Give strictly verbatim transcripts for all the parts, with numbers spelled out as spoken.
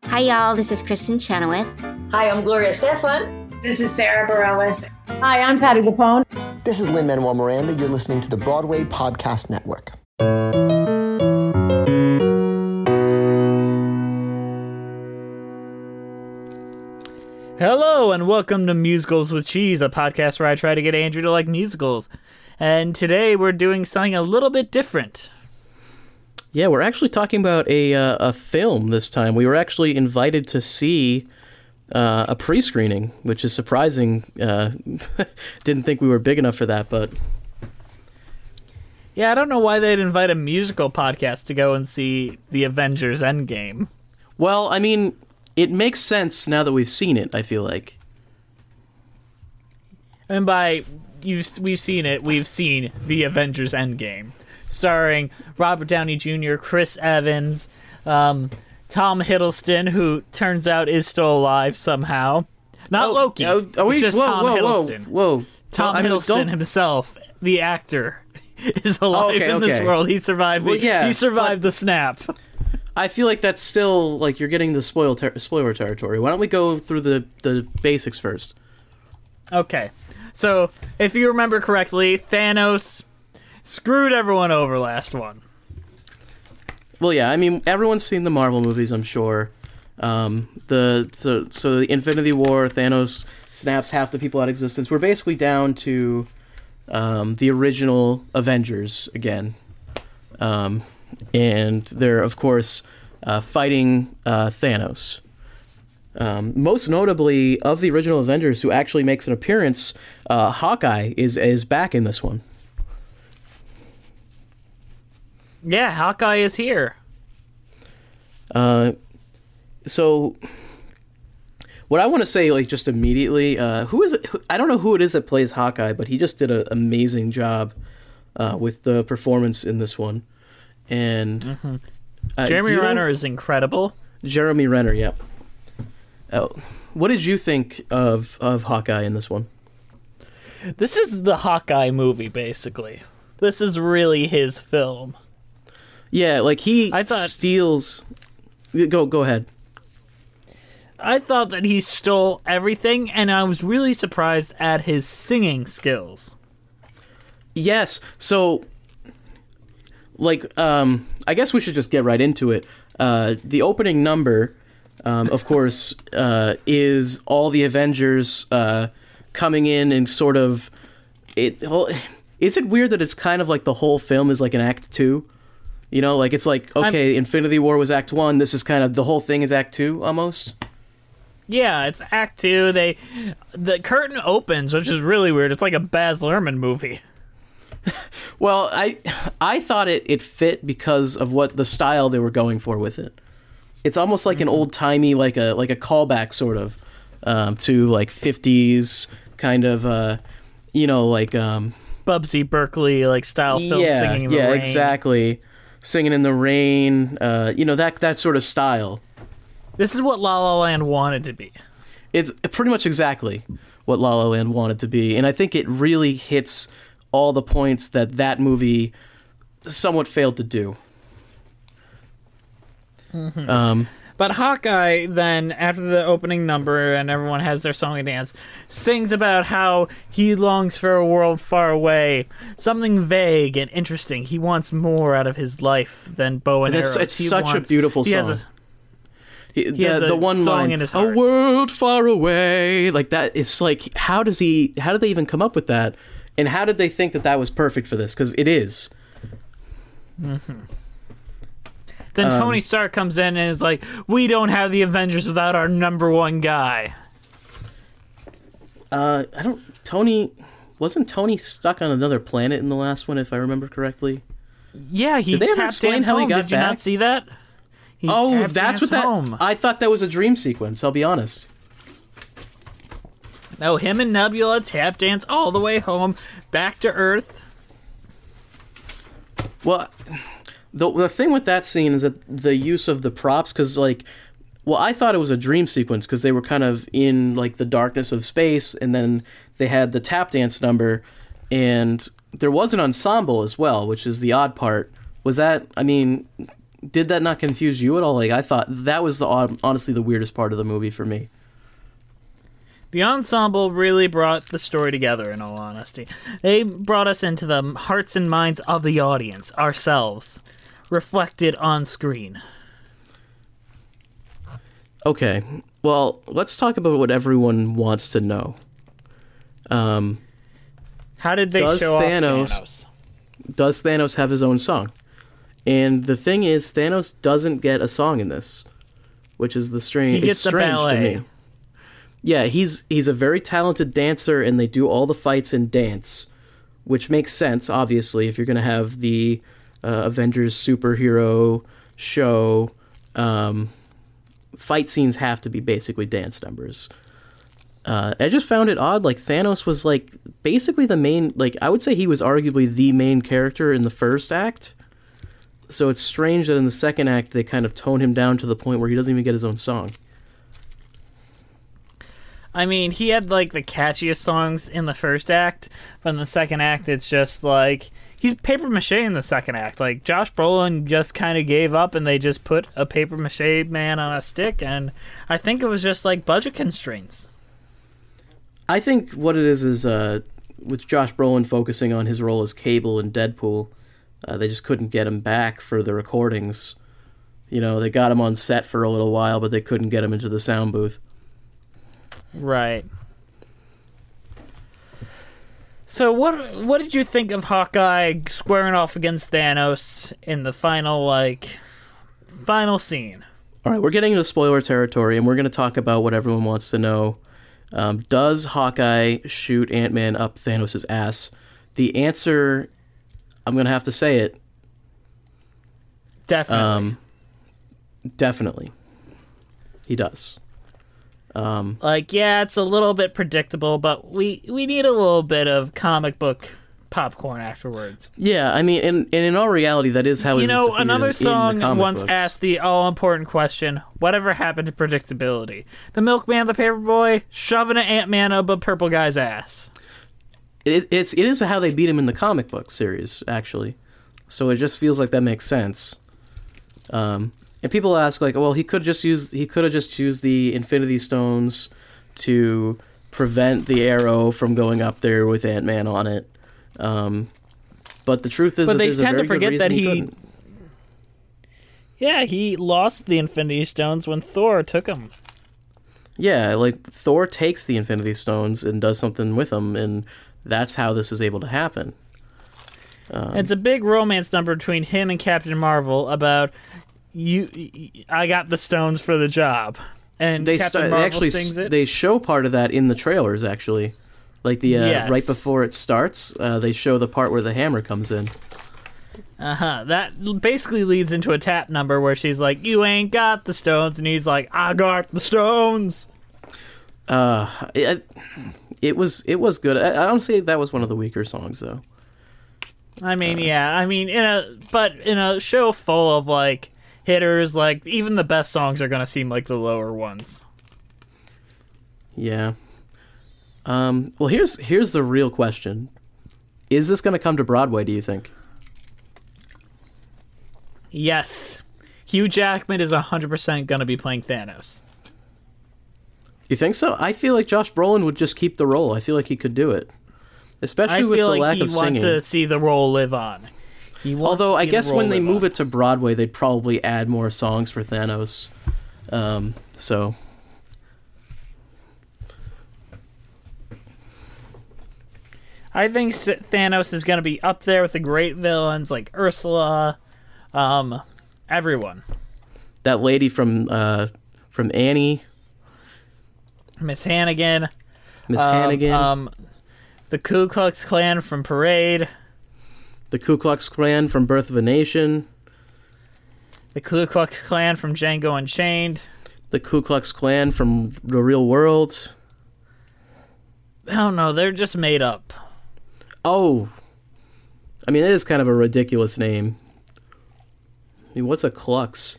Hi, y'all. This is Kristen Chenoweth. Hi, I'm Gloria Stefan. This is Sarah Bareilles. Hi, I'm Patti LuPone. This is Lin-Manuel Miranda. You're listening to the Broadway Podcast Network. Hello, and welcome to Musicals with Cheese, a podcast where I try to get Andrew to like musicals. And today we're doing something a little bit different. Yeah, we're actually talking about a uh, a film this time. We were actually invited to see uh, a pre-screening, which is surprising. Uh, didn't think we were big enough for that, but... Yeah, I don't know why they'd invite a musical podcast to go and see The Avengers Endgame. Well, I mean, it makes sense now that we've seen it, I feel like. And by you, we've seen it, we've seen The Avengers Endgame, starring Robert Downey Junior, Chris Evans, um, Tom Hiddleston, who turns out is still alive somehow. Not oh, Loki, oh, are we, just whoa, Tom whoa, Hiddleston. Whoa, whoa. Tom I mean, Hiddleston don't... himself, the actor, is alive oh, okay, in this okay. world. He survived. Well, the, yeah, he survived but... the snap. I feel like that's still, like, you're getting the spoil ter- spoiler territory. Why don't we go through the, the basics first? Okay. So, if you remember correctly, Thanos screwed everyone over last one. Well, yeah, I mean, everyone's seen the Marvel movies, I'm sure. Um, the, the So, the Infinity War, Thanos snaps half the people out of existence. We're basically down to um, the original Avengers again. Um, and they're, of course, uh, fighting uh, Thanos. Um, most notably, of the original Avengers who actually makes an appearance, uh, Hawkeye is is back in this one. Yeah, Hawkeye is here. Uh, so, what I want to say, like, just immediately, uh, who is it? Who, I don't know who it is that plays Hawkeye, but he just did an amazing job uh, with the performance in this one. And mm-hmm. uh, Jeremy Renner know? is incredible. Jeremy Renner, yep. Oh, what did you think of of Hawkeye in this one? This is the Hawkeye movie, basically. This is really his film. Yeah, like he I thought, steals. Go go ahead. I thought that he stole everything, and I was really surprised at his singing skills. Yes, so. Like, um, I guess we should just get right into it. Uh, the opening number, um, of course, uh, is all the Avengers uh, coming in and sort of... It. Is it weird that it's kind of like the whole film is like an act two? You know, like it's like, okay, I'm, Infinity War was act one, this is kind of, the whole thing is act two, almost? Yeah, it's act two. They, the curtain opens, which is really weird. It's like a Baz Luhrmann movie. Well, I I thought it, it fit because of what the style they were going for with it. It's almost like an old timey, like a like a callback sort of um, to like fifties kind of, uh, you know, like um, Bubsy Berkeley like style film yeah, singing in the yeah, rain. exactly, singing in the rain. Uh, you know that that sort of style. This is what La La Land wanted to be. It's pretty much exactly what La La Land wanted to be, and I think it really hits all the points that that movie somewhat failed to do. Mm-hmm. Um, but Hawkeye then, after the opening number and everyone has their song and dance, sings about how he longs for a world far away, something vague and interesting. He wants more out of his life than bow and, and arrows. It's he such wants, a beautiful he song. Has a, he, he the, has a the one song line, in his heart. "A world far away," like that. It's like, how does he? How did they even come up with that? And how did they think that that was perfect for this? Because it is. Mm-hmm. Then Um, Tony Stark comes in and is like, we don't have the Avengers without our number one guy. Uh, I don't... Tony... Wasn't Tony stuck on another planet in the last one, if I remember correctly? Yeah, he Did they ever tapped explain dance how he home. got Did you back? not see that? He Oh, tap that's what that... home. I thought that was a dream sequence, I'll be honest. No, him and Nebula tap dance all the way home, back to Earth. Well, the the thing with that scene is that the use of the props, because, like, well, I thought it was a dream sequence because they were kind of in, like, the darkness of space, and then they had the tap dance number, and there was an ensemble as well, which is the odd part. Was that, I mean, did that not confuse you at all? Like, I thought that was the honestly the weirdest part of the movie for me. The ensemble really brought the story together, in all honesty. They brought us into the hearts and minds of the audience, ourselves, reflected on screen. Okay, well, let's talk about what everyone wants to know. Um, How did they does show Thanos, off Thanos? Does Thanos have his own song? And the thing is, Thanos doesn't get a song in this, which is the strange. He gets it's strange the ballet. to me. Yeah, he's he's a very talented dancer, and they do all the fights in dance, which makes sense, obviously, if you're going to have the uh, Avengers superhero show. Um, fight scenes have to be basically dance numbers. Uh, I just found it odd, like, Thanos was, like, basically the main, like, I would say he was arguably the main character in the first act. So it's strange that in the second act they kind of tone him down to the point where he doesn't even get his own song. I mean, he had, like, the catchiest songs in the first act, but in the second act, it's just, like, he's papier-mâché in the second act. Like, Josh Brolin just kind of gave up, and they just put a papier-mâché man on a stick, and I think it was just, like, budget constraints. I think what it is is, uh, with Josh Brolin focusing on his role as Cable in Deadpool, uh, they just couldn't get him back for the recordings. You know, they got him on set for a little while, but they couldn't get him into the sound booth. Right. So what what did you think of Hawkeye squaring off against Thanos in the final, like, final scene? All right, we're getting into spoiler territory, and we're going to talk about what everyone wants to know. Um, does Hawkeye shoot Ant-Man up Thanos' ass? The answer, I'm going to have to say it. Definitely. Um, definitely. He does. Um, like, yeah, it's a little bit predictable, but we, we need a little bit of comic book popcorn afterwards. Yeah, I mean, and, and in all reality, that is how you it know, is defeated another in, song in the comic once books. asked the all-important question, whatever happened to predictability? The Milkman, the Paperboy, shoving an Ant-Man up a purple guy's ass. It, it's, it is how they beat him in the comic book series, actually. So it just feels like that makes sense. Um, and people ask, like, well, he could just use he could have just used the Infinity Stones to prevent the arrow from going up there with Ant-Man on it. Um, but the truth is, but that they there's a tend very to forget good that reason he. he couldn't. Yeah, he lost the Infinity Stones when Thor took them. Yeah, like Thor takes the Infinity Stones and does something with them, and that's how this is able to happen. Um, It's a big romance number between him and Captain Marvel about you. I got the stones for the job, and they, Captain st- they Marvel actually sings it. they show part of that in the trailers, actually. Like the uh, Yes. right before it starts, uh, they show the part where the hammer comes in. Uh huh. That basically leads into a tap number where she's like, "You ain't got the stones," and he's like, "I got the stones." Uh, it, it was it was good. I, I don't say that was one of the weaker songs though. I mean, yeah. I mean, in a but in a show full of like hitters, like even the best songs are gonna seem like the lower ones. Yeah. Um, well, here's here's the real question: is this going to come to Broadway? Do you think? Yes, Hugh Jackman is one hundred percent gonna be playing Thanos. You think so? I feel like Josh Brolin would just keep the role. I feel like he could do it, especially I with feel the like lack he of wants singing. to see the role live on. He wants Although to I see the guess role when they live move on. it to Broadway, they'd probably add more songs for Thanos. Um, so. I think S- Thanos is going to be up there with the great villains like Ursula, um, everyone. That lady from uh, from Annie, Miss Hannigan. Miss um, Hannigan, Um, the Ku Klux Klan from Parade. the Ku Klux Klan from Birth of a Nation, The Ku Klux Klan from Django Unchained. the Ku Klux Klan from The Real World. I don't know. They're just made up. Oh, I mean, it is kind of a ridiculous name. I mean, what's a klux?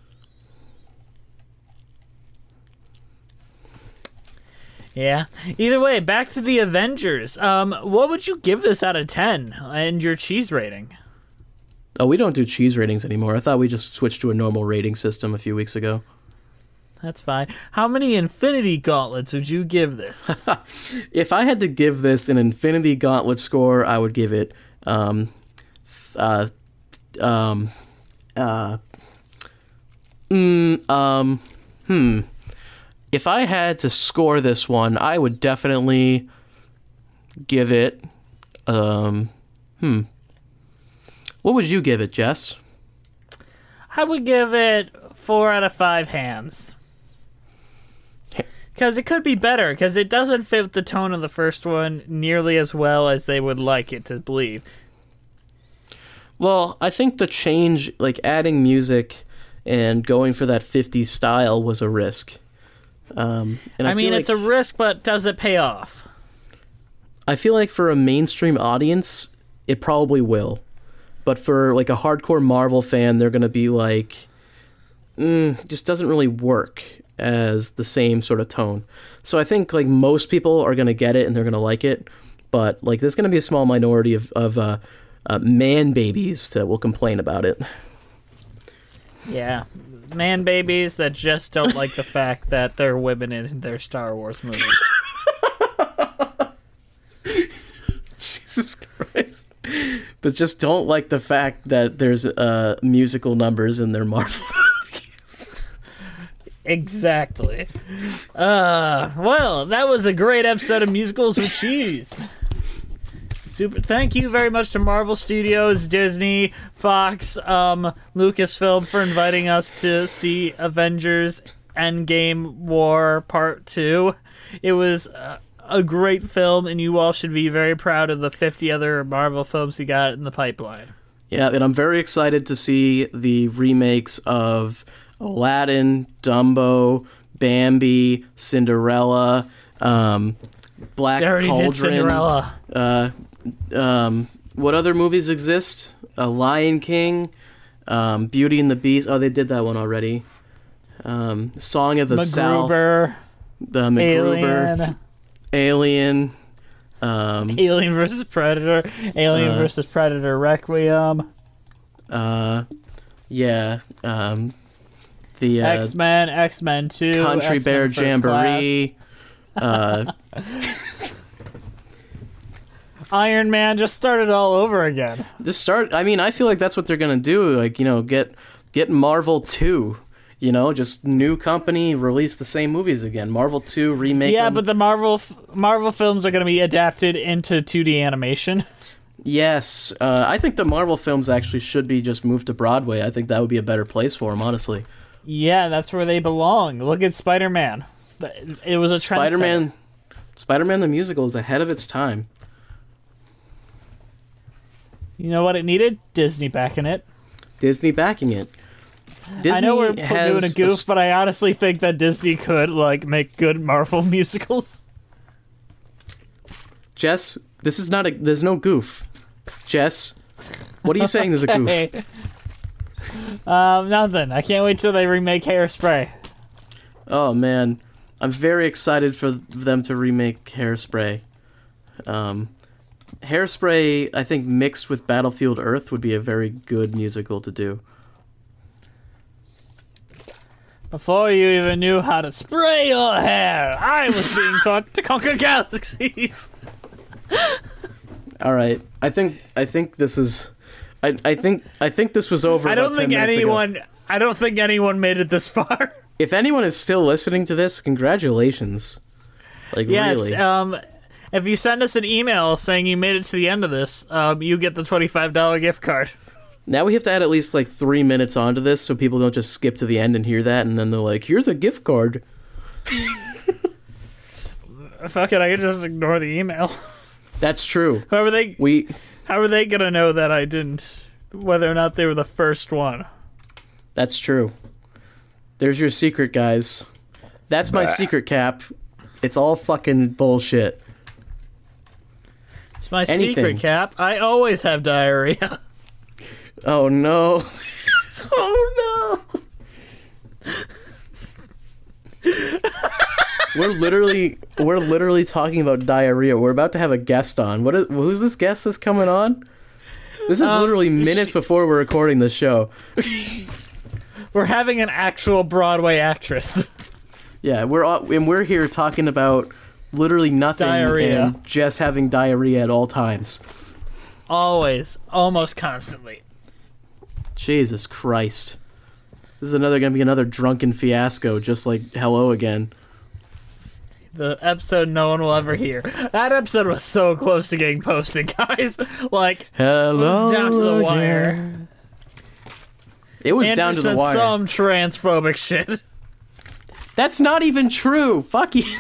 Yeah. Either way, back to the Avengers. Um, what would you give this out of ten and your cheese rating? Oh, we don't do cheese ratings anymore. I thought we just switched to a normal rating system a few weeks ago. That's fine. How many Infinity Gauntlets would you give this? If I had to give this an Infinity Gauntlet score, I would give it um, uh, um, uh, mm, um, hmm. If I had to score this one, I would definitely give it, um, hmm. What would you give it, Jess? I would give it four out of five hands. Because it could be better, because it doesn't fit the tone of the first one nearly as well as they would like it to believe. Well, I think the change, like adding music and going for that fifties style was a risk. Um, and I, I mean, feel it's like, a risk, but does it pay off? I feel like for a mainstream audience, it probably will. But for like a hardcore Marvel fan, they're going to be like, mm, just doesn't really work as the same sort of tone. So I think like most people are going to get it and they're going to like it. But like there's going to be a small minority of, of uh, uh, man babies that will complain about it. Yeah. Man babies that just don't like the fact that there are women in their Star Wars movies. Jesus Christ. That just don't like the fact that there's uh, musical numbers in their Marvel movies. Exactly. Uh, well, that was a great episode of Musicals with Cheese. Super. Thank you very much to Marvel Studios, Disney, Fox, um, Lucasfilm for inviting us to see Avengers Endgame War Part two. It was uh, a great film, and you all should be very proud of the fifty other Marvel films you got in the pipeline. Yeah, and I'm very excited to see the remakes of Aladdin, Dumbo, Bambi, Cinderella, um, Black They already Cauldron. did Cinderella. Uh, um, what other movies exist? A Lion King, um, Beauty and the Beast. Oh, they did that one already. Um, Song of the South. MacGruber, The MacGruber. Alien, Alien. Um, Alien versus Predator, Alien Uh, versus Predator Requiem, uh, yeah. Um, the uh, X-Men, X-Men two, Country X-Men Bear First Jamboree. Uh, Class. Iron Man just started all over again. just start. I mean, I feel like that's what they're gonna do. Like, you know, get get Marvel two. You know, just new company, release the same movies again. Marvel two remake. Yeah, them. but the Marvel f- Marvel films are going to be adapted into two D animation. Yes, uh, I think the Marvel films actually should be just moved to Broadway. I think that would be a better place for them, honestly. Yeah, that's where they belong. Look at Spider-Man. It was a trend. Spider-Man, Spider-Man the musical is ahead of its time. You know what it needed? Disney backing it. Disney backing it. Disney I know we're p- has doing a goof, s- but I honestly think that Disney could like make good Marvel musicals. Jess, this is not a. There's no goof. Jess, what are you saying? There's a goof. Hey. Um, nothing. I can't wait till they remake Hairspray. Oh man, I'm very excited for them to remake Hairspray. Um, Hairspray, I think mixed with Battlefield Earth would be a very good musical to do. Before you even knew how to spray your hair, I was being taught to conquer galaxies. All right, I think I think this is, I I think I think this was over. I about don't think ten minutes ago. anyone. I don't think anyone made it this far. If anyone is still listening to this, congratulations. Like Yes. really. Um, if you send us an email saying you made it to the end of this, um, you get the twenty-five dollar gift card. Now we have to add at least like three minutes onto this so people don't just skip to the end and hear that and then they're like, here's a gift card. Fuck it, I can just ignore the email. That's true. How are they? We How are they gonna know that I didn't? Whether or not they were the first one. That's true. There's your secret, guys. That's my secret, Cap. It's all fucking bullshit. It's my Anything. secret, Cap. I always have diarrhea. Oh no. Oh no. We're literally we're literally talking about diarrhea. We're about to have a guest on. What is, who's this guest that's coming on? This is Um, literally minutes she- before we're recording this show. We're having an actual Broadway actress. Yeah, we're all, and we're here talking about literally nothing Diarrhea. and just having diarrhea at all times. Always. Almost constantly. Jesus Christ. This is another going to be another drunken fiasco, just like Hello Again. The episode no one will ever hear. That episode was so close to getting posted, guys. Like, Hello it was down to the again. wire. It was Andrew down to the said wire. some transphobic shit. That's not even true. Fuck you.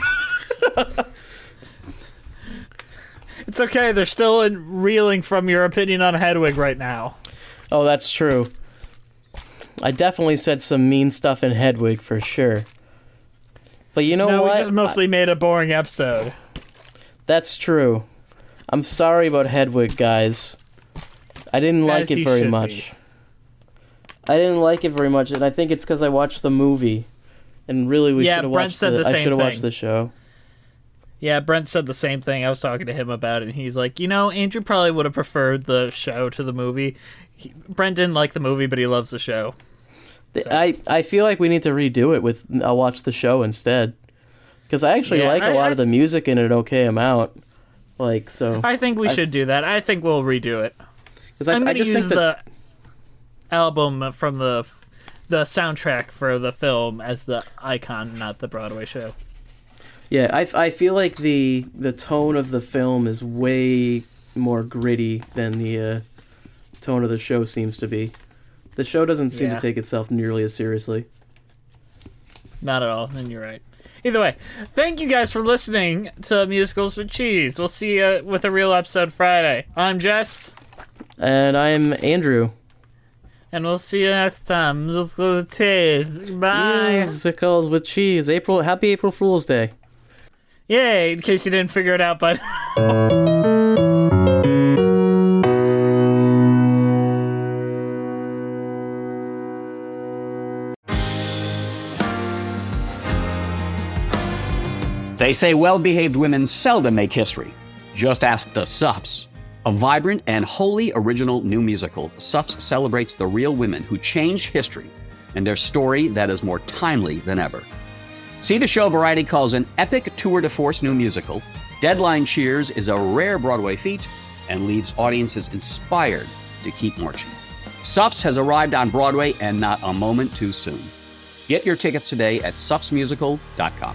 It's okay. They're still in, reeling from your opinion on Hedwig right now. Oh, that's true. I definitely said some mean stuff in Hedwig for sure. But you know no, what? we just mostly made a boring episode. That's true. I'm sorry about Hedwig, guys. I didn't As like it he very should much. be. I didn't like it very much, and I think it's because I watched the movie. And really, we Yeah, should have Brent watched said the. the I same should have watched thing. the show. Yeah, Brent said the same thing. I was talking to him about it, and he's like, you know, Andrew probably would have preferred the show to the movie. He, Brent didn't like the movie, but he loves the show. The- I, I feel like we need to redo it with. I'll watch the show instead. Because I actually Yeah, like a I- lot I of the music in an okay amount. Like, so. I think we I- should do that. I think we'll redo it. Because I, I'm I going to just use think that. the album from the the soundtrack for the film as the icon, not the Broadway show. Yeah, I, I feel like the the tone of the film is way more gritty than the uh, tone of the show seems to be. The show doesn't seem Yeah. to take itself nearly as seriously. Not at all, and you're right. Either way, thank you guys for listening to Musicals with Cheese. We'll see you with a real episode Friday. I'm Jess, And I'm Andrew. and we'll see you next time. Musicals with Cheese. Bye. Musicals with cheese. April. Happy April Fool's Day. Yay, in case you didn't figure it out, but They say well-behaved women seldom make history. Just ask the Suffs. A vibrant and wholly original new musical, Suffs celebrates the real women who changed history and their story that is more timely than ever. See the show Variety calls an epic tour de force new musical. Deadline cheers is a rare Broadway feat and leaves audiences inspired to keep marching. Suffs has arrived on Broadway and not a moment too soon. Get your tickets today at suffs musical dot com.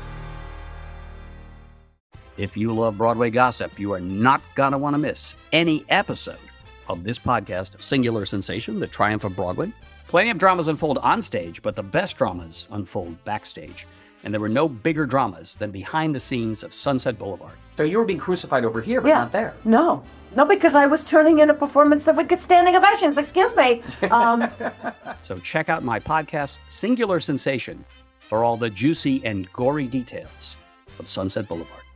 If you love Broadway gossip, you are not going to want to miss any episode of this podcast, Singular Sensation, The Triumph of Broadway. Plenty of dramas unfold on stage, but the best dramas unfold backstage. And there were no bigger dramas than behind the scenes of Sunset Boulevard. So you were being crucified over here, but Yeah. not there. No. No, because I was turning in a performance that would get standing ovations. Excuse me. Um, So check out my podcast, Singular Sensation, for all the juicy and gory details of Sunset Boulevard.